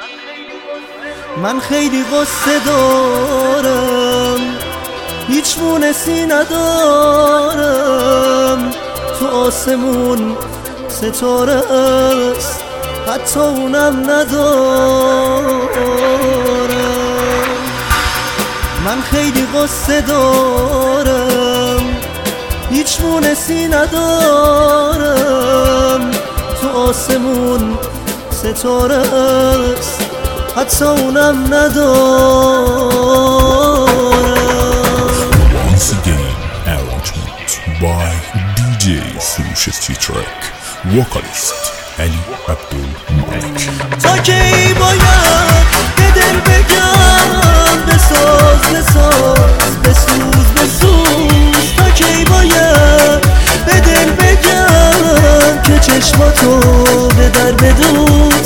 من خیلی قصه دارم، هیچ مونسی ندارم. تو آسمون ستاره است، حتی اونم ندارم. من خیلی قصه دارم، هیچ مونسی ندارم. تو آسمون ستاره است، حتی اونم ندارم. Once again, arrangement by DJ Sushesti Track, vocalist Ali Abdul Malik. تا کی باید به دل بگم بساز بساز، بسوز بسوز. تا کی باید به دل بگم که چشماتو به در بدون.